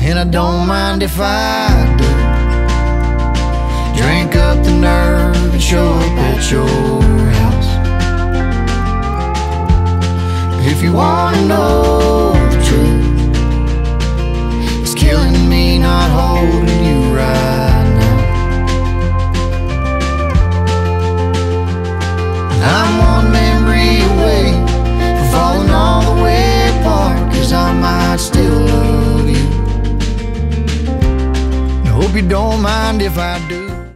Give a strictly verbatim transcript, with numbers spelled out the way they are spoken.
and I don't mind if I do. Drink up the nerve and show up at your house. If you wanna know the truth, it's killing me not holding you right now. I'm one memory away from falling all the way apart, 'cause I might still love you. I hope you don't mind if I do.